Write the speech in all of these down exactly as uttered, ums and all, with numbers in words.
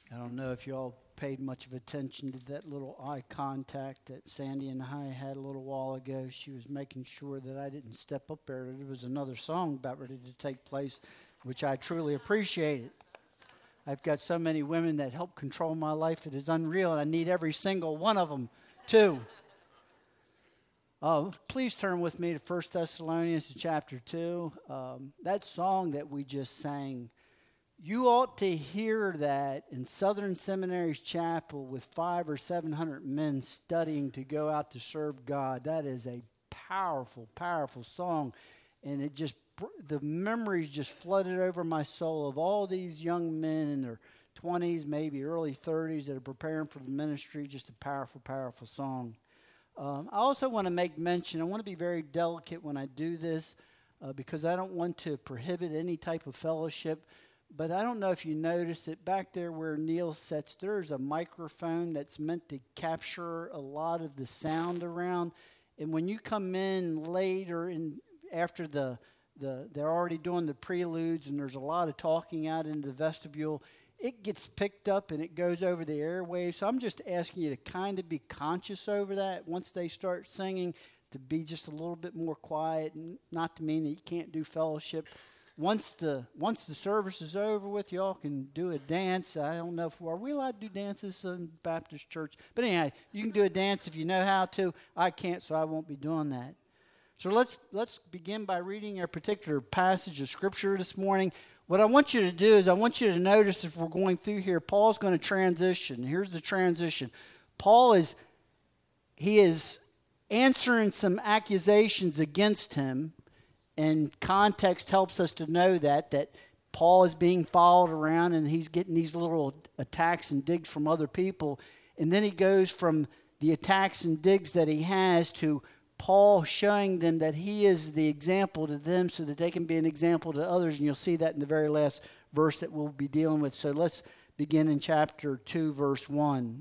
I don't know if y'all paid much of attention to that little eye contact that Sandy and I had a little while ago. She was making sure that I didn't step up there. There was another song about ready to take place, which I truly appreciated. I've got so many women that help control my life. It is unreal, and I need every single one of them, too. Oh, please turn with me to First Thessalonians chapter two. Um, that song that we just sang, you ought to hear that in Southern Seminary's chapel with five or seven hundred men studying to go out to serve God. That is a powerful, powerful song, and it just the memories just flooded over my soul of all these young men in their twenties, maybe early thirties that are preparing for the ministry. Just a powerful, powerful song. Um, I also want to make mention. I want to be very delicate when I do this uh, because I don't want to prohibit any type of fellowship. But I don't know if you noticed it, back there where Neil sits, there's a microphone that's meant to capture a lot of the sound around. And when you come in later, in, after the, the they're already doing the preludes and there's a lot of talking out into the vestibule, it gets picked up and it goes over the airwaves. So I'm just asking you to kind of be conscious over that once they start singing, to be just a little bit more quiet, and not to mean that you can't do fellowship. Once the once the service is over with, y'all can do a dance. I don't know if are we allowed to do dances in Baptist church, but anyway, you can do a dance if you know how to. I can't, so I won't be doing that. So let's let's begin by reading our particular passage of scripture this morning. What I want you to do is I want you to notice, if we're going through here, Paul's going to transition. Here's the transition. Paul is he is answering some accusations against him. And context helps us to know that, that Paul is being followed around and he's getting these little attacks and digs from other people. And then he goes from the attacks and digs that he has to Paul showing them that he is the example to them so that they can be an example to others. And you'll see that in the very last verse that we'll be dealing with. So let's begin in chapter two, verse one.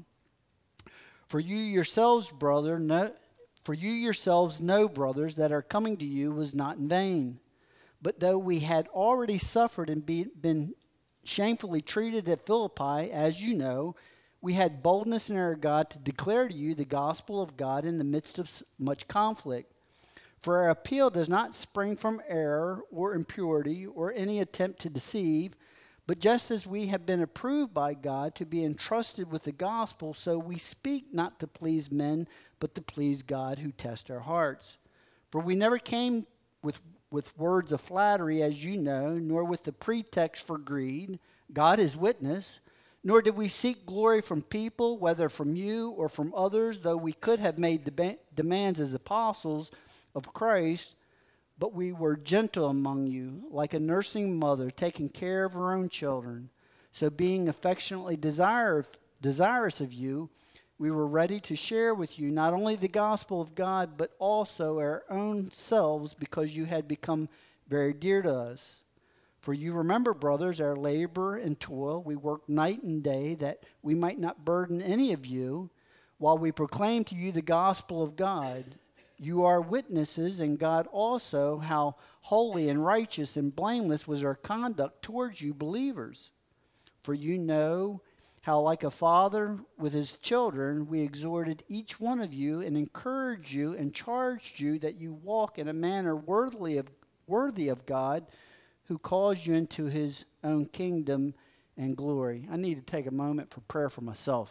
For you yourselves, brother, know... For you yourselves know, brothers, that our coming to you was not in vain. But though we had already suffered and be, been shamefully treated at Philippi, as you know, we had boldness in our God to declare to you the gospel of God in the midst of much conflict. For our appeal does not spring from error or impurity or any attempt to deceive, but just as we have been approved by God to be entrusted with the gospel, so we speak not to please men, but to please God who tests our hearts. For we never came with, with words of flattery, as you know, nor with the pretext for greed. God is witness. Nor did we seek glory from people, whether from you or from others, though we could have made deba- demands as apostles of Christ. But we were gentle among you, like a nursing mother taking care of her own children. So being affectionately desire, desirous of you, we were ready to share with you not only the gospel of God, but also our own selves, because you had become very dear to us. For you remember, brothers, our labor and toil. We worked night and day that we might not burden any of you, while we proclaim to you the gospel of God. You are witnesses, and God also, how holy and righteous and blameless was our conduct towards you believers. For you know how, like a father with his children, we exhorted each one of you and encouraged you and charged you that you walk in a manner worthy of, worthy of God, who calls you into his own kingdom and glory. I need to take a moment for prayer for myself.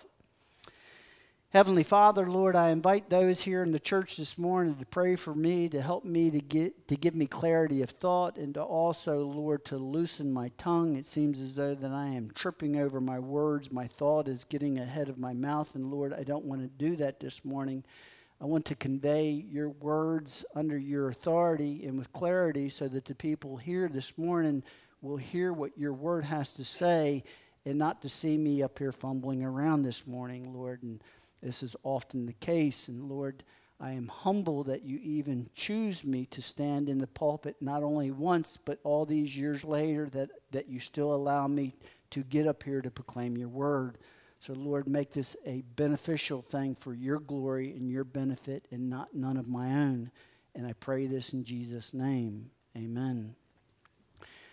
Heavenly Father, Lord, I invite those here in the church this morning to pray for me, to help me to get to give me clarity of thought, and to also, Lord, to loosen my tongue. It seems as though that I am tripping over my words. My thought is getting ahead of my mouth, and Lord, I don't want to do that this morning. I want to convey your words under your authority and with clarity so that the people here this morning will hear what your word has to say and not to see me up here fumbling around this morning, Lord. And this is often the case, and Lord, I am humbled that you even choose me to stand in the pulpit not only once, but all these years later, that, that you still allow me to get up here to proclaim your word. So, Lord, make this a beneficial thing for your glory and your benefit and not none of my own. And I pray this in Jesus' name. Amen.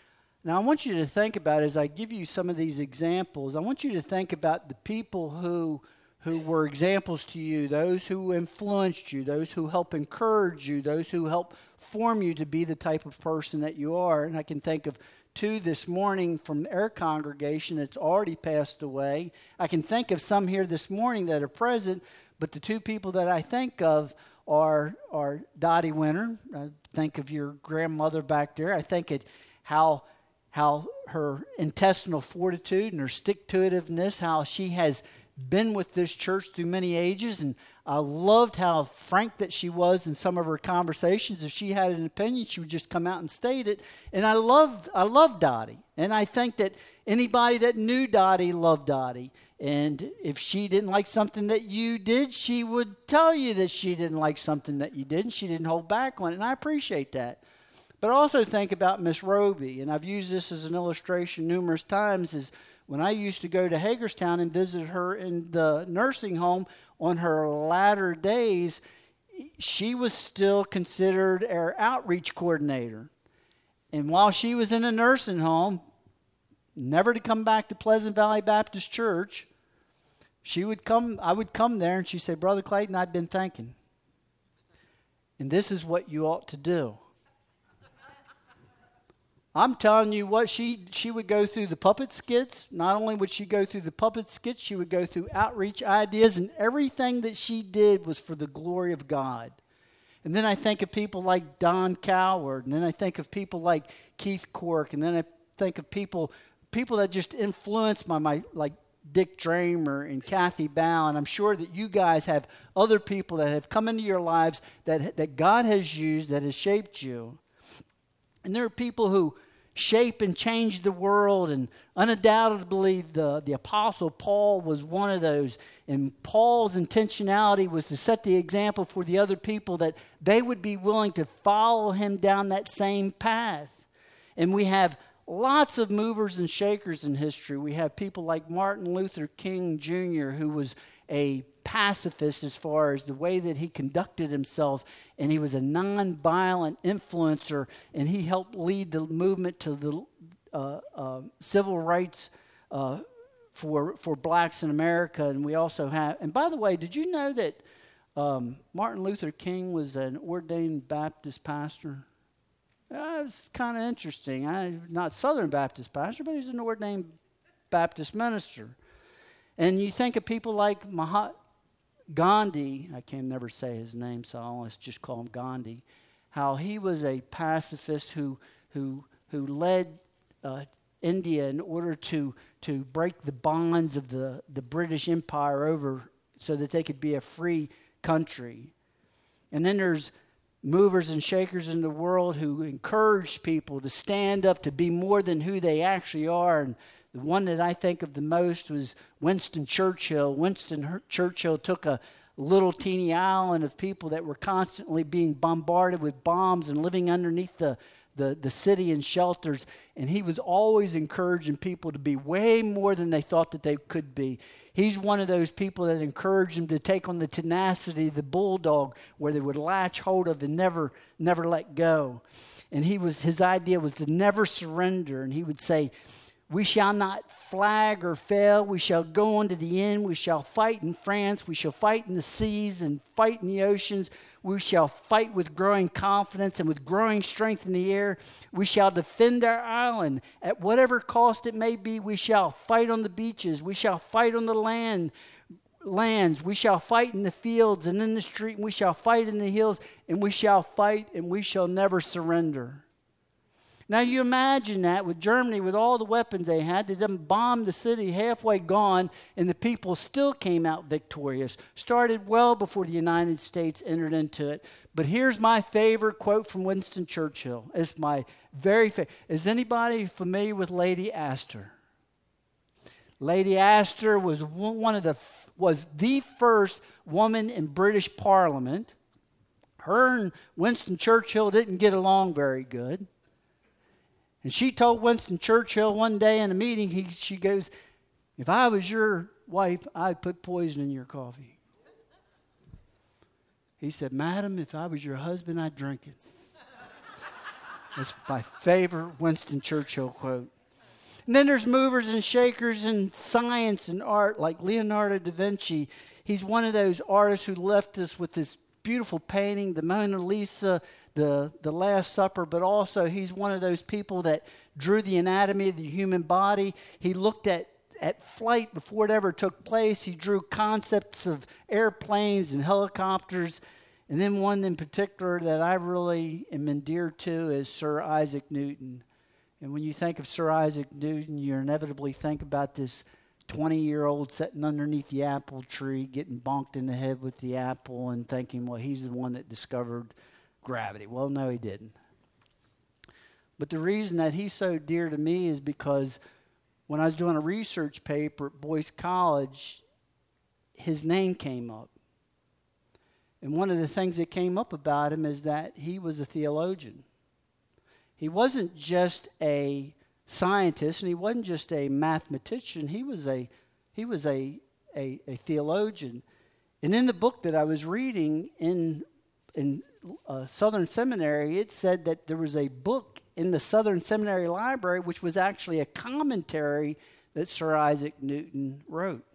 Now, I want you to think about, as I give you some of these examples, I want you to think about the people who who were examples to you, those who influenced you, those who help encourage you, those who help form you to be the type of person that you are. And I can think of two this morning from our congregation that's already passed away. I can think of some here this morning that are present, but the two people that I think of are, are Dottie Winter. I think of your grandmother back there. I think it how... how her intestinal fortitude and her stick-to-itiveness, how she has been with this church through many ages. And I loved how frank that she was in some of her conversations. If she had an opinion, she would just come out and state it. And I loved, I loved Dottie. And I think that anybody that knew Dottie loved Dottie. And if she didn't like something that you did, she would tell you that she didn't like something that you did, and she didn't hold back on it. And I appreciate that. But also think about Miss Roby, and I've used this as an illustration numerous times, is when I used to go to Hagerstown and visit her in the nursing home on her latter days, she was still considered our outreach coordinator. And while she was in a nursing home, never to come back to Pleasant Valley Baptist Church, she would come, I would come there and she'd say, Brother Clayton, I've been thinking. And this is what you ought to do. I'm telling you what, she she would go through the puppet skits. Not only would she go through the puppet skits, she would go through outreach ideas, and everything that she did was for the glory of God. And then I think of people like Don Coward, and then I think of people like Keith Cork, and then I think of people people that just influenced my, my like Dick Dramer and Kathy Bow, and I'm sure that you guys have other people that have come into your lives that that God has used, that has shaped you. And there are people who shape and change the world, and undoubtedly the, the Apostle Paul was one of those. And Paul's intentionality was to set the example for the other people that they would be willing to follow him down that same path. And we have lots of movers and shakers in history. We have people like Martin Luther King Junior, who was a pacifist as far as the way that he conducted himself, and he was a nonviolent influencer, and he helped lead the movement to the uh, uh, civil rights uh, for for blacks in America. And we also have, and by the way, did you know that um, Martin Luther King was an ordained Baptist pastor? Uh, it's kind of interesting. I not Southern Baptist pastor, but he's an ordained Baptist minister. And you think of people like Mahatma Gandhi, I can never say his name, so I'll just call him Gandhi, how he was a pacifist who who who led uh, India in order to to break the bonds of the, the British Empire over so that they could be a free country. And then there's movers and shakers in the world who encourage people to stand up, to be more than who they actually are. And the one that I think of the most was Winston Churchill. Winston Churchill took a little teeny island of people that were constantly being bombarded with bombs and living underneath the, the, the city in shelters. And he was always encouraging people to be way more than they thought that they could be. He's one of those people that encouraged them to take on the tenacity, the bulldog, where they would latch hold of and never, never let go. And he was his idea was to never surrender. And he would say, we shall not flag or fail. We shall go on to the end. We shall fight in France. We shall fight in the seas and fight in the oceans. We shall fight with growing confidence and with growing strength in the air. We shall defend our island at whatever cost it may be. We shall fight on the beaches. We shall fight on the land, lands. We shall fight in the fields and in the street. And we shall fight in the hills. And we shall fight and we shall never surrender. Now you imagine that with Germany, with all the weapons they had, they done bombed the city halfway gone, and the people still came out victorious. Started well before the United States entered into it. But here's my favorite quote from Winston Churchill. It's my very favorite. Is anybody familiar with Lady Astor? Lady Astor was one of the was the first woman in British Parliament. Her and Winston Churchill didn't get along very good. And she told Winston Churchill one day in a meeting, he, she goes, if I was your wife, I'd put poison in your coffee. He said, Madam, if I was your husband, I'd drink it. That's my favorite Winston Churchill quote. And then there's movers and shakers in science and art, like Leonardo da Vinci. He's one of those artists who left us with this beautiful painting, the Mona Lisa, the, the Last Supper, but also he's one of those people that drew the anatomy of the human body. He looked at, at flight before it ever took place. He drew concepts of airplanes and helicopters. And then one in particular that I really am endeared to is Sir Isaac Newton. And when you think of Sir Isaac Newton, you inevitably think about this twenty-year-old sitting underneath the apple tree, getting bonked in the head with the apple and thinking, well, he's the one that discovered gravity. Well, no, he didn't. But the reason that he's so dear to me is because when I was doing a research paper at Boyce College, his name came up. And one of the things that came up about him is that he was a theologian. He wasn't just a scientist, and he wasn't just a mathematician. He was a he was a, a, a theologian. And in the book that I was reading in in uh, Southern Seminary, it said that there was a book in the Southern Seminary Library which was actually a commentary that Sir Isaac Newton wrote.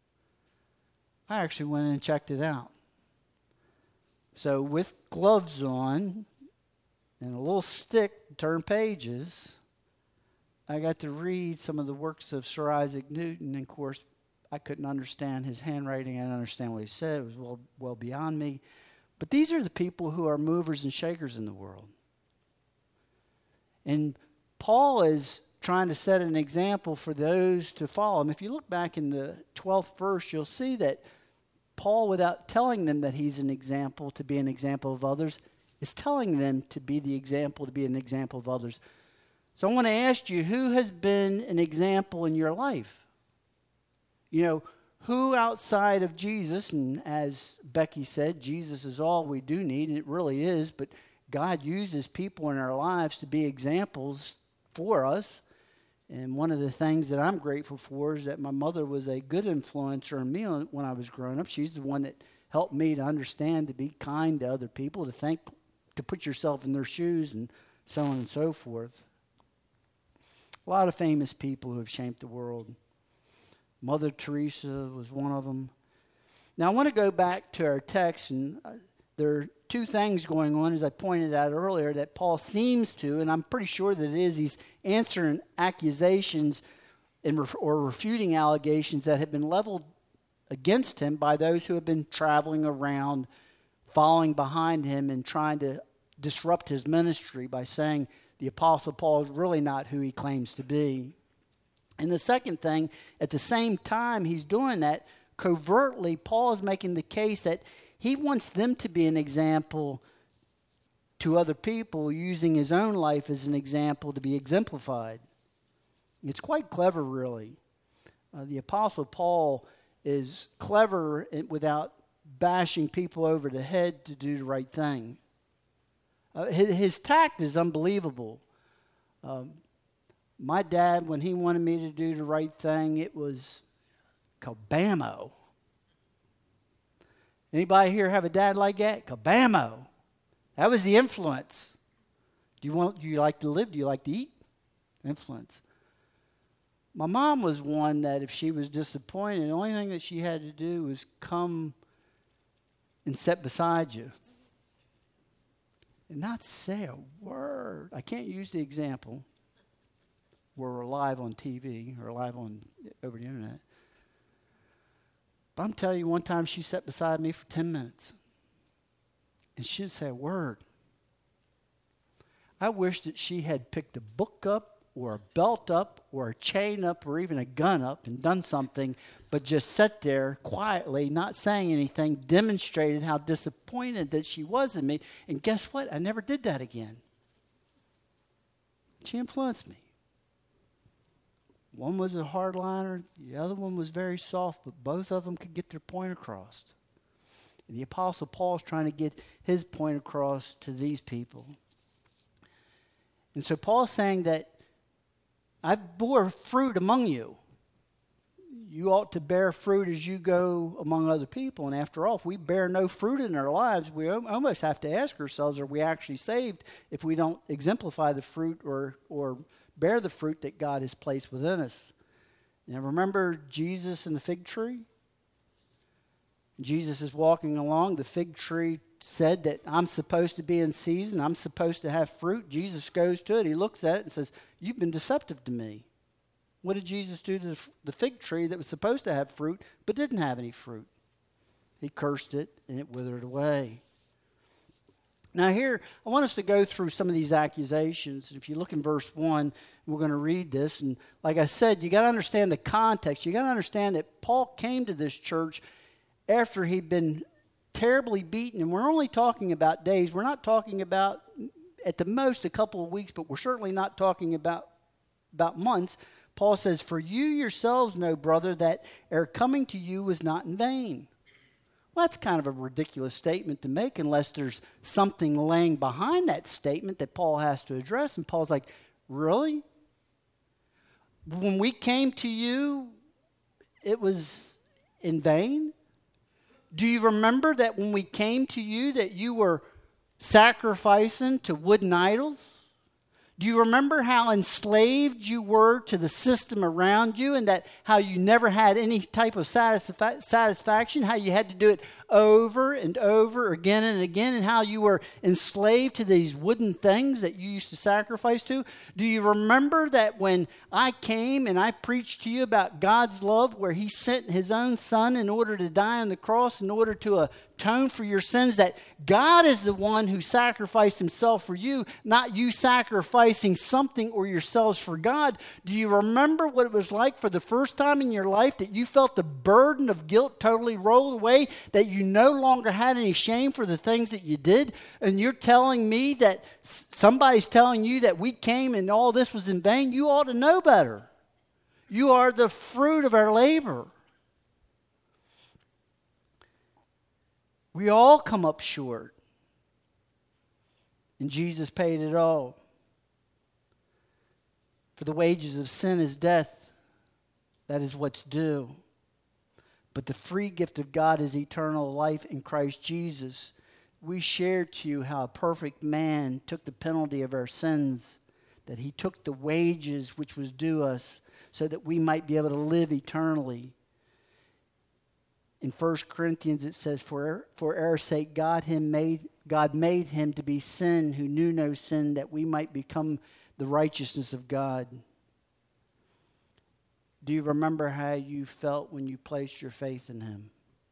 I actually went in and checked it out. So with gloves on and a little stick to turn pages, I got to read some of the works of Sir Isaac Newton. And of course, I couldn't understand his handwriting. I didn't understand what he said. It was well, well beyond me. But these are the people who are movers and shakers in the world. And Paul is trying to set an example for those to follow him. If you look back in the twelfth verse, you'll see that Paul, without telling them that he's an example to be an example of others, is telling them to be the example, to be an example of others. So I want to ask you, who has been an example in your life? You know, who outside of Jesus, and as Becky said, Jesus is all we do need, and it really is, but God uses people in our lives to be examples for us. And one of the things that I'm grateful for is that my mother was a good influencer on me when I was growing up. She's the one that helped me to understand to be kind to other people, to think, to put yourself in their shoes, and so on and so forth. A lot of famous people who have shaped the world. Mother Teresa was one of them. Now I want to go back to our text, and uh, there are two things going on, as I pointed out earlier, that Paul seems to, and I'm pretty sure that it is, he's answering accusations and ref- or refuting allegations that have been leveled against him by those who have been traveling around, following behind him and trying to disrupt his ministry by saying the Apostle Paul is really not who he claims to be. And the second thing, at the same time he's doing that, covertly, Paul is making the case that he wants them to be an example to other people, using his own life as an example to be exemplified. It's quite clever, really. Uh, the Apostle Paul is clever in, without bashing people over the head to do the right thing. Uh, his, his tact is unbelievable. Um, my dad, when he wanted me to do the right thing, it was kabammo. Anybody here have a dad like that? Kabammo. That was the influence. Do you want? Do you like to live? Do you like to eat? Influence. My mom was one that if she was disappointed, the only thing that she had to do was come and sit beside you and not say a word. I can't use the example. We're live on T V or live on over the internet. But I'm telling you, one time she sat beside me for ten minutes. And she didn't say a word. I wish that she had picked a book up or a belt up or a chain up or even a gun up and done something, but just sat there quietly, not saying anything, demonstrated how disappointed that she was in me. And guess what? I never did that again. She influenced me. One was a hardliner, the other one was very soft, but both of them could get their point across. And the Apostle Paul's trying to get his point across to these people. And so Paul's saying that I bore fruit among you. you ought to bear fruit as you go among other people. And after all, if we bear no fruit in our lives, we almost have to ask ourselves, are we actually saved if we don't exemplify the fruit or, or bear the fruit that God has placed within us? Now remember Jesus and the fig tree? Jesus is walking along. The fig tree said that I'm supposed to be in season. I'm supposed to have fruit. Jesus goes to it. He looks at it and says, you've been deceptive to me. What did Jesus do to the fig tree that was supposed to have fruit but didn't have any fruit? He cursed it and it withered away. Now here, I want us to go through some of these accusations. If you look in verse one, we're going to read this. And like I said, you got to understand the context. You got to understand that Paul came to this church after he'd been terribly beaten. And we're only talking about days. We're not talking about, at the most, a couple of weeks, but we're certainly not talking about, about months. Paul says, for you yourselves know, brother, that our coming to you was not in vain. Well, that's kind of a ridiculous statement to make unless there's something laying behind that statement that Paul has to address. And Paul's like, really? When we came to you, it was in vain? Do you remember that when we came to you that you were sacrificing to wooden idols? Do you remember how enslaved you were to the system around you and that how you never had any type of satisfa- satisfaction, how you had to do it over and over again and again, and how you were enslaved to these wooden things that you used to sacrifice to? Do you remember that when I came and I preached to you about God's love, where he sent his own son in order to die on the cross in order to atone for your sins, that God is the one who sacrificed himself for you, not you sacrificing something or yourselves for God? Do you remember what it was like for the first time in your life that you felt the burden of guilt totally rolled away, that you no longer had any shame for the things that you did? And you're telling me that somebody's telling you that we came and all this was in vain? You ought to know better. You are the fruit of our labor. We all come up short. And Jesus paid it all. For the wages of sin is death. That is what's due. But the free gift of God is eternal life in Christ Jesus. We shared to you how a perfect man took the penalty of our sins, that he took the wages which was due us so that we might be able to live eternally. In First Corinthians it says, for, for our sake God, him made, God made him to be sin who knew no sin, that we might become the righteousness of God. Do you remember how you felt when you placed your faith in him?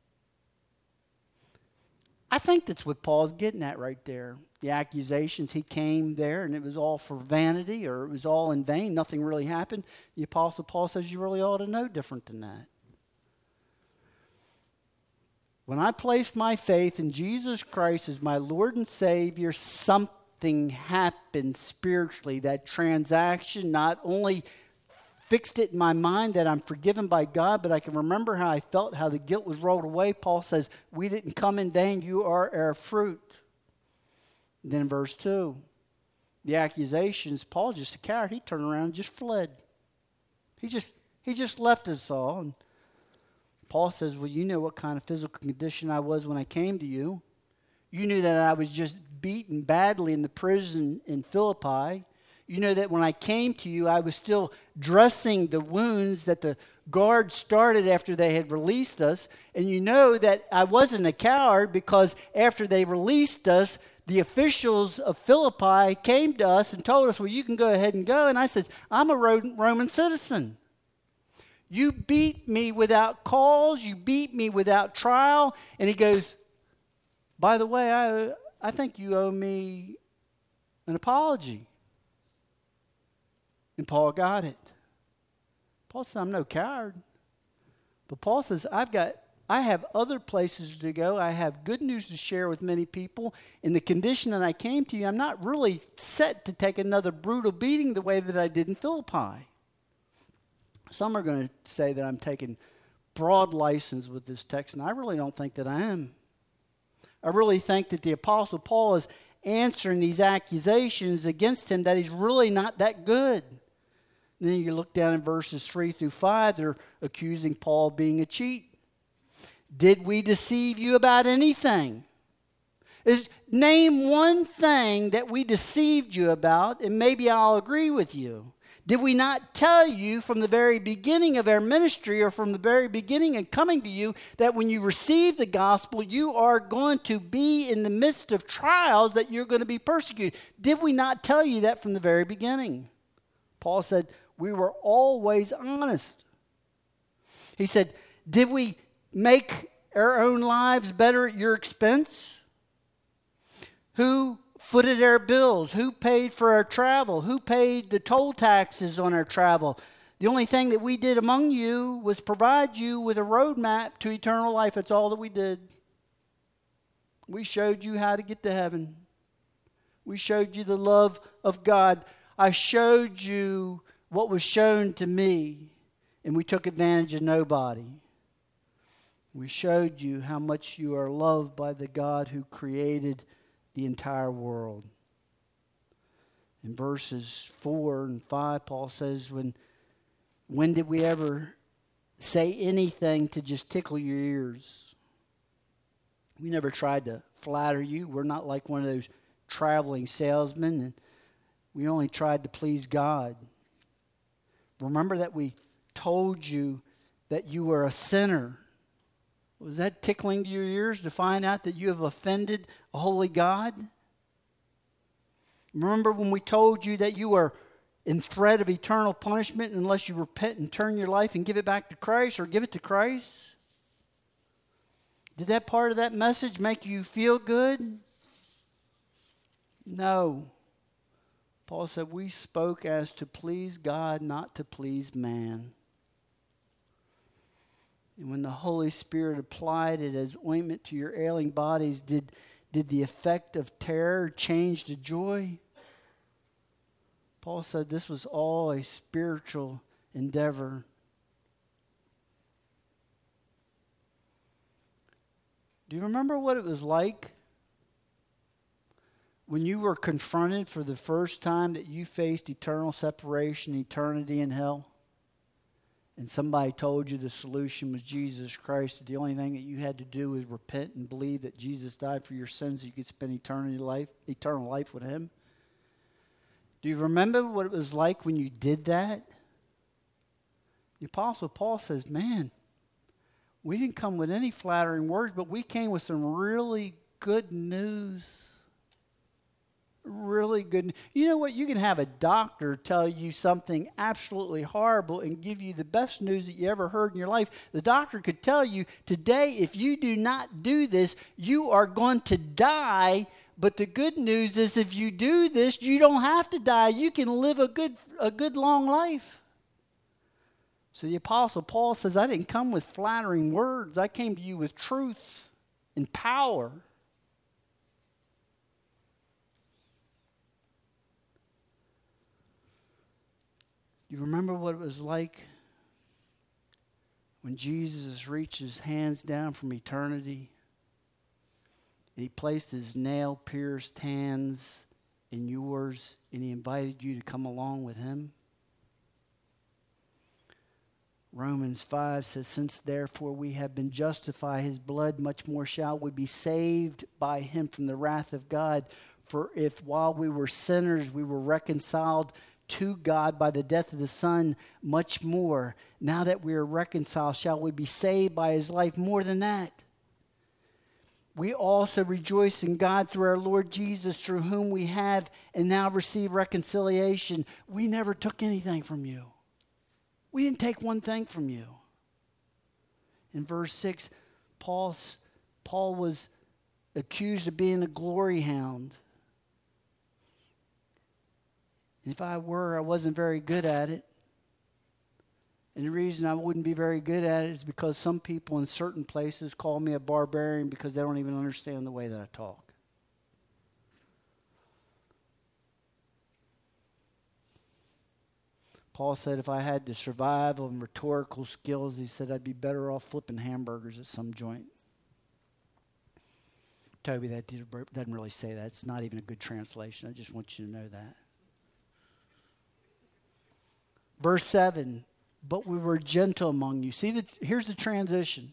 I think that's what Paul's getting at right there. The accusations, he came there and it was all for vanity, or it was all in vain. Nothing really happened. The Apostle Paul says you really ought to know different than that. When I placed my faith in Jesus Christ as my Lord and Savior, something happened spiritually. That transaction not only fixed it in my mind that I'm forgiven by God, but I can remember how I felt, how the guilt was rolled away. Paul says, we didn't come in vain. You are our fruit. And then in verse two, the accusations, Paul's just a coward. He turned around and just fled. He just, he just left us all. And Paul says, well, you know what kind of physical condition I was when I came to you. You knew that I was just beaten badly in the prison in Philippi. You know that when I came to you, I was still dressing the wounds that the guards started after they had released us. And you know that I wasn't a coward, because after they released us, the officials of Philippi came to us and told us, well, you can go ahead and go. And I said, I'm a Roman citizen. You beat me without cause. You beat me without trial. And he goes, by the way, I, I think you owe me an apology. And Paul got it. Paul said, I'm no coward. But Paul says, I've got, I have other places to go. I have good news to share with many people. In the condition that I came to you, I'm not really set to take another brutal beating the way that I did in Philippi. Some are going to say that I'm taking broad license with this text, and I really don't think that I am. I really think that the Apostle Paul is answering these accusations against him that he's really not that good. And then you look down in verses three through five, they're accusing Paul of being a cheat. Did we deceive you about anything? Is, name one thing that we deceived you about, and maybe I'll agree with you. Did we not tell you from the very beginning of our ministry, or from the very beginning of coming to you, that when you receive the gospel, you are going to be in the midst of trials, that you're going to be persecuted? Did we not tell you that from the very beginning? Paul said, we were always honest. He said, did we make our own lives better at your expense? Who footed our bills? Who paid for our travel? Who paid the toll taxes on our travel? The only thing that we did among you was provide you with a roadmap to eternal life. That's all that we did. We showed you how to get to heaven. We showed you the love of God. I showed you what was shown to me, and we took advantage of nobody. We showed you how much you are loved by the God who created the entire world. In verses four and five, Paul says, when, when did we ever say anything to just tickle your ears? We never tried to flatter you. We're not like one of those traveling salesmen. And we only tried to please God. Remember that we told you that you were a sinner. Was that tickling to your ears to find out that you have offended a holy God? Remember when we told you that you were in threat of eternal punishment unless you repent and turn your life and give it back to Christ, or give it to Christ? Did that part of that message make you feel good? No. Paul said we spoke as to please God, not to please man. And when the Holy Spirit applied it as ointment to your ailing bodies, did, did the effect of terror change to joy? Paul said this was all a spiritual endeavor. Do you remember what it was like when you were confronted for the first time that you faced eternal separation, eternity in hell? And somebody told you the solution was Jesus Christ, that the only thing that you had to do was repent and believe that Jesus died for your sins so you could spend eternity life, eternal life with him. Do you remember what it was like when you did that? The Apostle Paul says, man, we didn't come with any flattering words, but we came with some really good news. Really good. You know what? You can have a doctor tell you something absolutely horrible and give you the best news that you ever heard in your life. The doctor could tell you, today, if you do not do this, you are going to die. But the good news is, if you do this, you don't have to die. You can live a good, a good long life. So the Apostle Paul says, I didn't come with flattering words. I came to you with truth and power. You remember what it was like when Jesus reached his hands down from eternity? He placed his nail-pierced hands in yours, and he invited you to come along with him. Romans five says, since therefore we have been justified his blood, much more shall we be saved by him from the wrath of God. For if while we were sinners we were reconciled to God by the death of the Son, much more, now that we are reconciled, shall we be saved by his life. More than that, we also rejoice in God through our Lord Jesus, through whom we have and now receive reconciliation. We never took anything from you. We didn't take one thing from you. In verse six, Paul, Paul was accused of being a glory hound. And if I were, I wasn't very good at it. And the reason I wouldn't be very good at it is because some people in certain places call me a barbarian because they don't even understand the way that I talk. Paul said if I had the survival and rhetorical skills, he said I'd be better off flipping hamburgers at some joint. Toby, that doesn't really say that. It's not even a good translation. I just want you to know that. Verse seven, but we were gentle among you. See, the, here's the transition.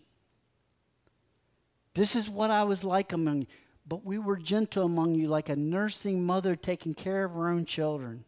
This is what I was like among you. But we were gentle among you, like a nursing mother taking care of her own children.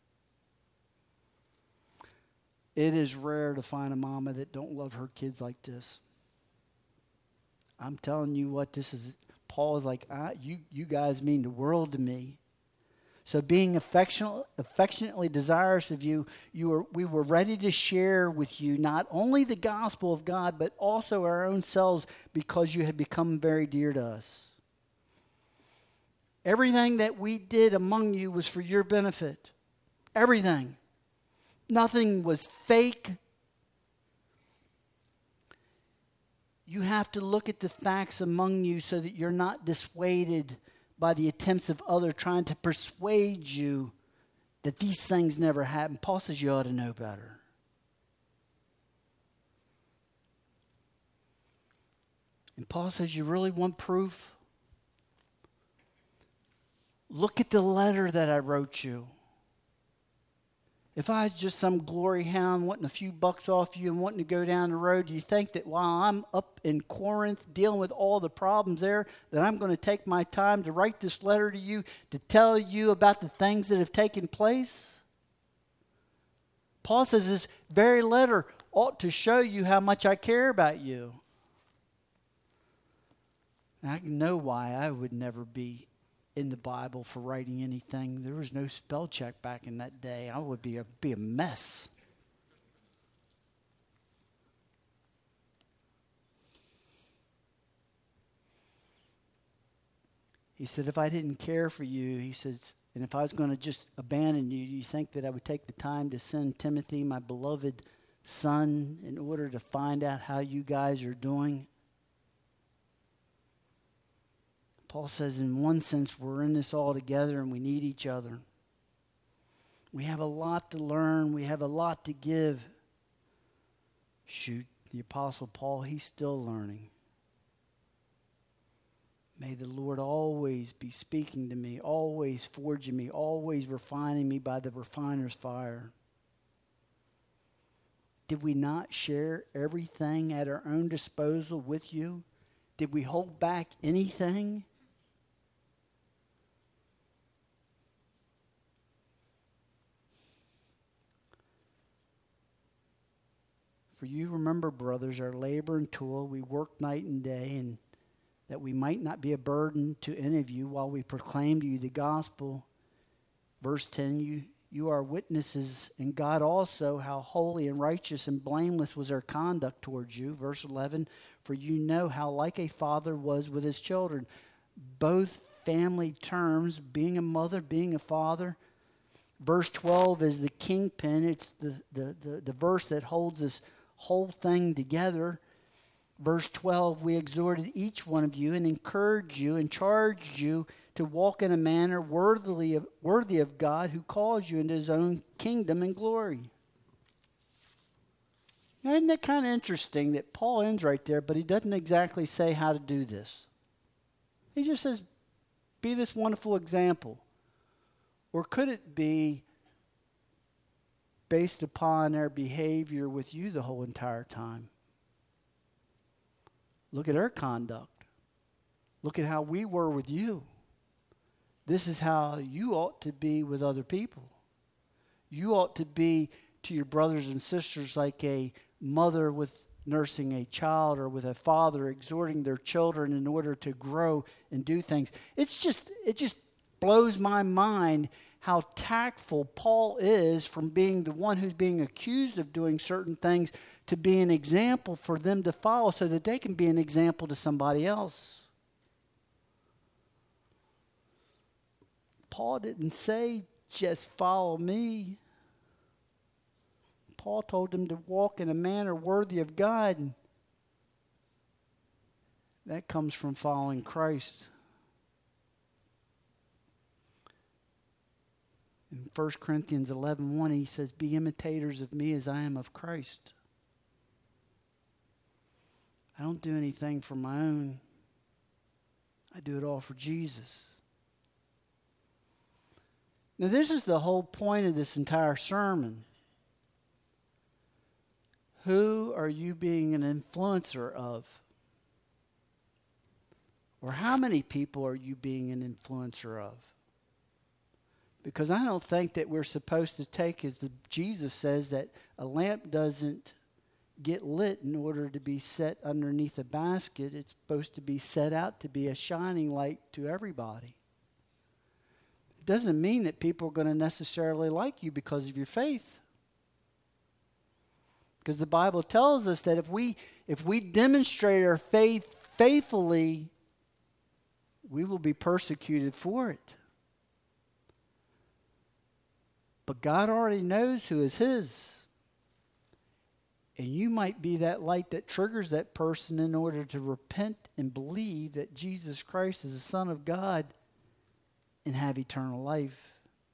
It is rare to find a mama that don't love her kids like this. I'm telling you what, this is, Paul is like, I, you, you guys mean the world to me. So being affectionate, affectionately desirous of you, you were, we were ready to share with you not only the gospel of God, but also our own selves, because you had become very dear to us. Everything that we did among you was for your benefit. Everything. Nothing was fake. You have to look at the facts among you so that you're not dissuaded by the attempts of others trying to persuade you that these things never happened. Paul says you ought to know better. And Paul says, you really want proof? Look at the letter that I wrote you. If I was just some glory hound wanting a few bucks off you and wanting to go down the road, do you think that while I'm up in Corinth dealing with all the problems there, that I'm going to take my time to write this letter to you to tell you about the things that have taken place? Paul says this very letter ought to show you how much I care about you. And I know why I would never be in the Bible for writing anything. There was no spell check back in that day. I would be a, be a mess. He said, if I didn't care for you, he says, and if I was going to just abandon you, do you think that I would take the time to send Timothy, my beloved son, in order to find out how you guys are doing? Paul says, in one sense, we're in this all together and we need each other. We have a lot to learn. We have a lot to give. Shoot, the Apostle Paul, he's still learning. May the Lord always be speaking to me, always forging me, always refining me by the refiner's fire. Did we not share everything at our own disposal with you? Did we hold back anything? For you remember, brothers, our labor and toil. We work night and day, and that we might not be a burden to any of you while we proclaim to you the gospel. Verse ten, you, you are witnesses, and God also, how holy and righteous and blameless was our conduct towards you. Verse eleven, for you know how like a father was with his children. Both family terms, being a mother, being a father. Verse twelve is the kingpin. It's the, the, the, the verse that holds this whole thing together. Verse twelve, we exhorted each one of you and encouraged you and charged you to walk in a manner worthy of, worthy of God, who calls you into his own kingdom and glory. Now, isn't that kind of interesting that Paul ends right there, but he doesn't exactly say how to do this? He just says, be this wonderful example. Or could it be based upon their behavior with you the whole entire time? Look at our conduct. Look at how we were with you. This is how you ought to be with other people. You ought to be to your brothers and sisters like a mother with nursing a child, or with a father exhorting their children in order to grow and do things. It's just, it just blows my mind how tactful Paul is from being the one who's being accused of doing certain things to be an example for them to follow so that they can be an example to somebody else. Paul didn't say, just follow me. Paul told them to walk in a manner worthy of God. That comes from following Christ. In First Corinthians eleven one, he says, be imitators of me as I am of Christ. I don't do anything for my own. I do it all for Jesus. Now, this is the whole point of this entire sermon. Who are you being an influencer of? Or how many people are you being an influencer of? Because I don't think that we're supposed to take, as the, Jesus says, that a lamp doesn't get lit in order to be set underneath a basket. It's supposed to be set out to be a shining light to everybody. It doesn't mean that people are going to necessarily like you because of your faith. Because the Bible tells us that if we if we demonstrate our faith faithfully, we will be persecuted for it. But God already knows who is His. And you might be that light that triggers that person in order to repent and believe that Jesus Christ is the Son of God and have eternal life.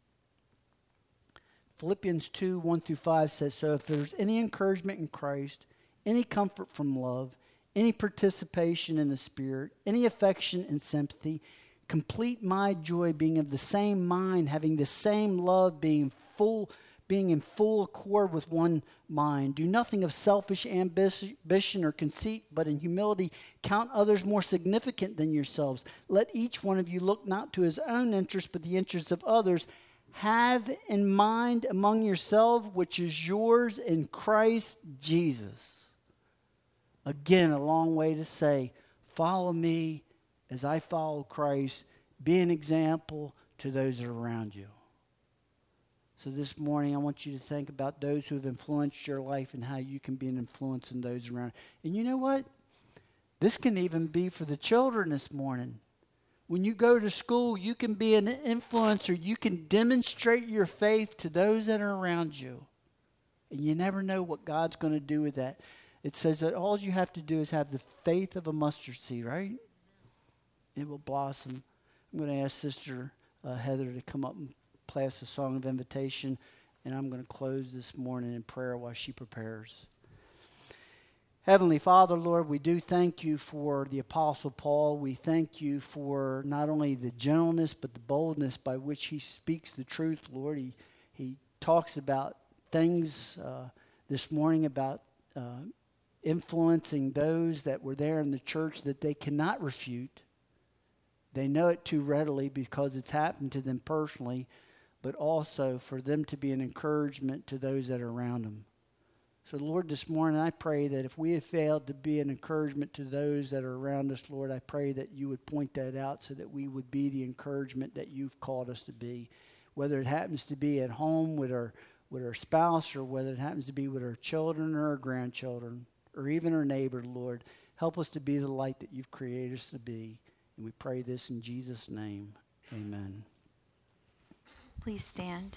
Philippians two, one through five says, so if there's any encouragement in Christ, any comfort from love, any participation in the Spirit, any affection and sympathy, complete my joy being of the same mind, having the same love, being full, being in full accord with one mind. Do nothing of selfish ambition or conceit, but in humility count others more significant than yourselves. Let each one of you look not to his own interest, but the interests of others. Have in mind among yourselves which is yours in Christ Jesus. Again, a long way to say, follow me as I follow Christ. Be an example to those that are around you. So this morning, I want you to think about those who have influenced your life and how you can be an influence in those around. And you know what? This can even be for the children this morning. When you go to school, you can be an influencer. You can demonstrate your faith to those that are around you. And you never know what God's going to do with that. It says that all you have to do is have the faith of a mustard seed, right? It will blossom. I'm going to ask Sister uh, Heather to come up and play us a song of invitation. And I'm going to close this morning in prayer while she prepares. Heavenly Father, Lord, we do thank you for the Apostle Paul. We thank you for not only the gentleness, but the boldness by which he speaks the truth, Lord. He, he talks about things uh, this morning about uh, influencing those that were there in the church that they cannot refute. They know it too readily because it's happened to them personally, but also for them to be an encouragement to those that are around them. So, Lord, this morning I pray that if we have failed to be an encouragement to those that are around us, Lord, I pray that you would point that out so that we would be the encouragement that you've called us to be. Whether it happens to be at home with our, with our spouse, or whether it happens to be with our children or our grandchildren, or even our neighbor, Lord, help us to be the light that you've created us to be. And we pray this in Jesus' name. Amen. Please stand.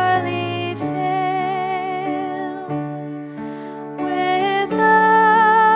Without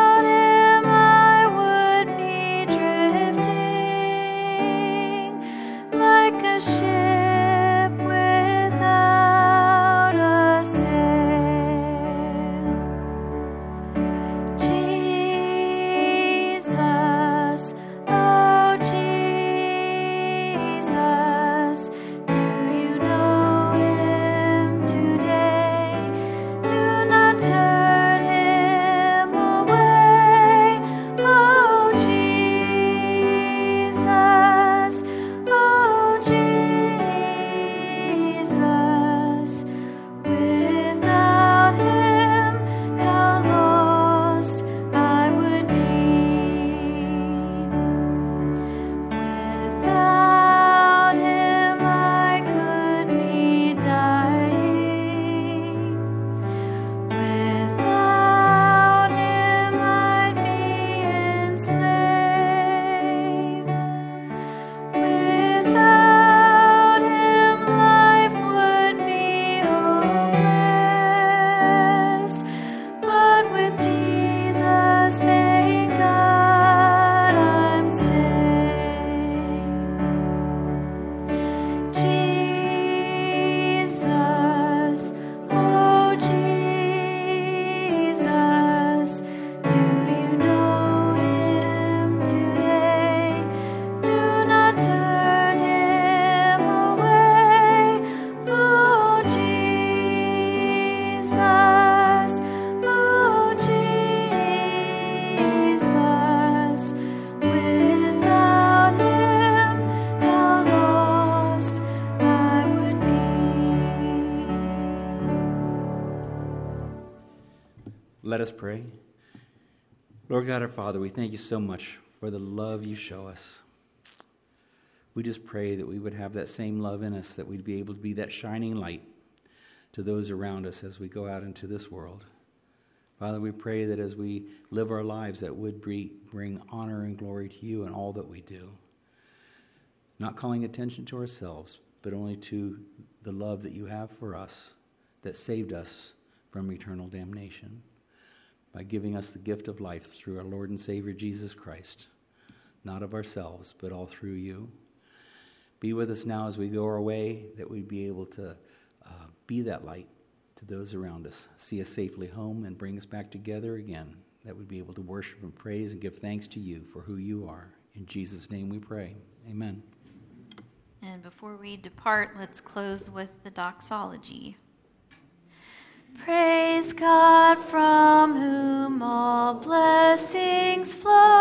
let us pray. Lord God, our Father, we thank you so much for the love you show us. We just pray that we would have that same love in us, that we'd be able to be that shining light to those around us as we go out into this world. Father, we pray that as we live our lives, that would bring honor and glory to you in all that we do. Not calling attention to ourselves, but only to the love that you have for us, that saved us from eternal damnation by giving us the gift of life through our Lord and Savior Jesus Christ, not of ourselves, but all through you. Be with us now as we go our way, that we'd be able to uh, be that light to those around us, see us safely home, and bring us back together again, that we'd be able to worship and praise and give thanks to you for who you are. In Jesus' name we pray. Amen. And before we depart, let's close with the doxology. Praise God, from whom all blessings flow.